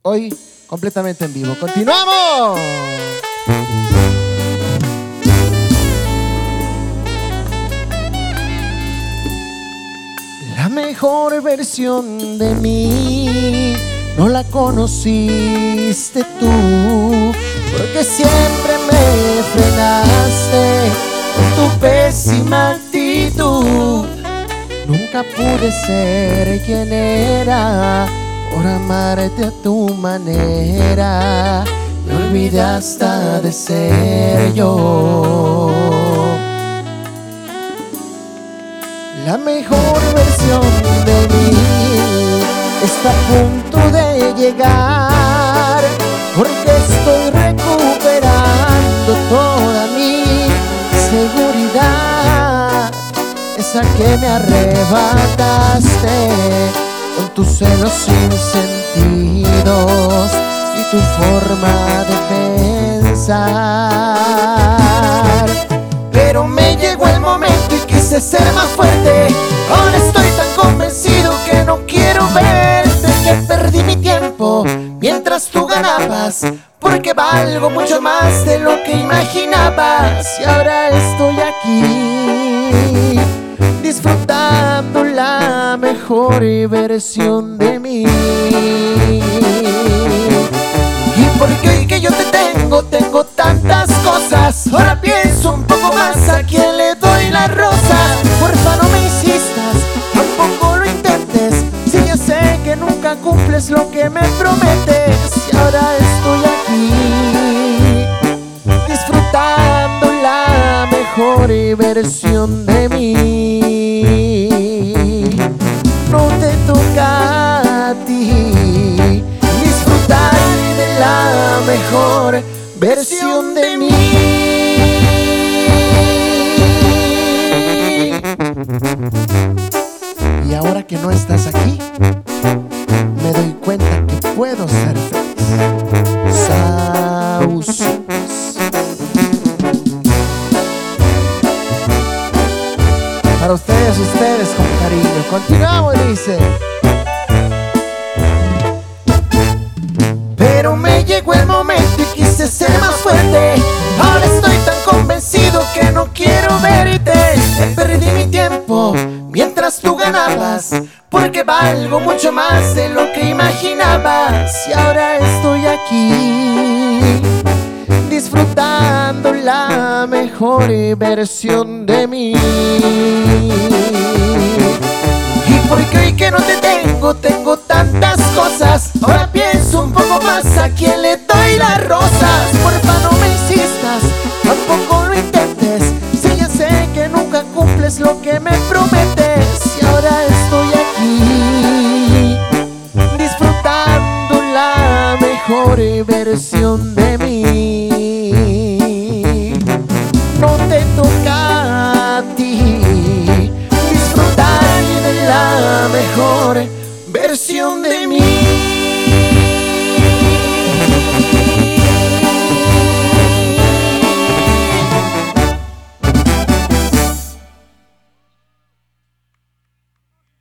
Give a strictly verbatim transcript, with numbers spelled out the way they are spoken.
Hoy completamente en vivo. ¡Continuamos! La mejor versión de mí no la conociste tú, porque siempre me frenaste con tu pésima actitud. Nunca pude ser quien era por amarte a tu manera. Me olvidé hasta de ser yo. La mejor versión de mí está a punto de llegar, porque estoy recuperando toda mi seguridad, esa que me arrebataste con tus celos sin sentidos y tu forma de pensar. Pero me llegó el momento y quise ser más fuerte. Ahora estoy tan convencido que no quiero verte, que perdí mi tiempo mientras tú ganabas, porque valgo mucho más de lo que imaginabas. Y ahora estoy aquí disfrutando la mejor versión de mí. Y porque hoy que yo te tengo, tengo tantas cosas. Ahora pienso un poco más a quién le doy la rosa. Porfa, no me insistas, tampoco lo intentes, si ya sé que nunca cumples lo que me prometes. Y ahora estoy aquí disfrutando la mejor versión de mí. No te toca a ti disfrutar de la mejor versión de mí. Y ahora que no estás aquí, me doy cuenta que puedo ser feliz. Sauces. Para ustedes, ustedes con cariño. Continuamos, dice. Pero me llegó el momento y quise ser más fuerte. Ahora estoy tan convencido que no quiero verte. Perdí mi tiempo mientras tú ganabas, porque valgo mucho más de lo que imaginabas. Y ahora estoy aquí disfrutando la mejor versión de mí. Y porque hoy que no te tengo, tengo tantas cosas. Ahora pienso un poco más a quién le doy las rosas. Porfa, no me insistas, tampoco lo intentes, si ya sé que nunca cumples lo que me prometes.